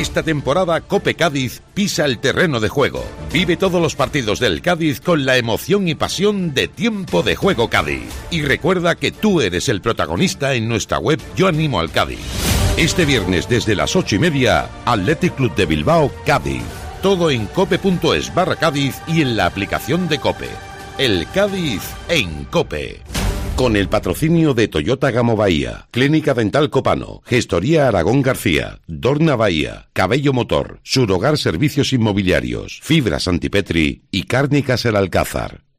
Esta temporada Cope Cádiz pisa el terreno de juego. Vive todos los partidos del Cádiz con la emoción y pasión de Tiempo de Juego Cádiz. Y recuerda que tú eres el protagonista en nuestra web Yo Animo al Cádiz. Este viernes desde las 8:30, Athletic Club de Bilbao Cádiz. Todo en cope.es/Cádiz y en la aplicación de Cope. El Cádiz en Cope. Con el patrocinio de Toyota Gamo Bahía, Clínica Dental Copano, Gestoría Aragón García, Dorna Bahía, Cabello Motor, Surhogar Servicios Inmobiliarios, Fibras Antipetri y Cárnicas El Alcázar.